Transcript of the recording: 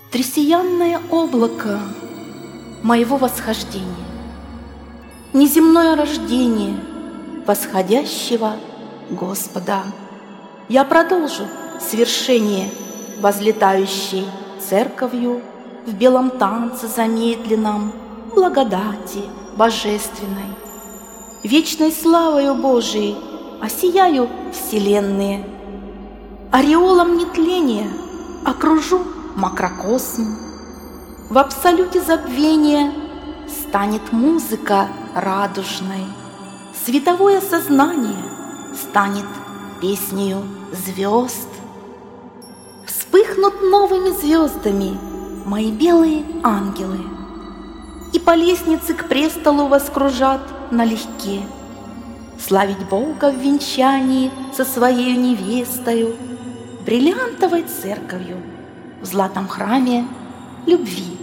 Тресиянное облако моего восхождения, неземное рождение восходящего Господа. Я продолжу свершение возлетающей церковью в белом танце замедленном благодати божественной. Вечной славою Божией осияю вселенные, ореолом нетления окружу макрокосм. В абсолюте забвения станет музыка радужной, световое сознание станет песнею звезд. Вспыхнут новыми звездами мои белые ангелы, и по лестнице к престолу воскружат налегке, славить Бога в венчании со своею невестою, бриллиантовой церковью в златом храме любви.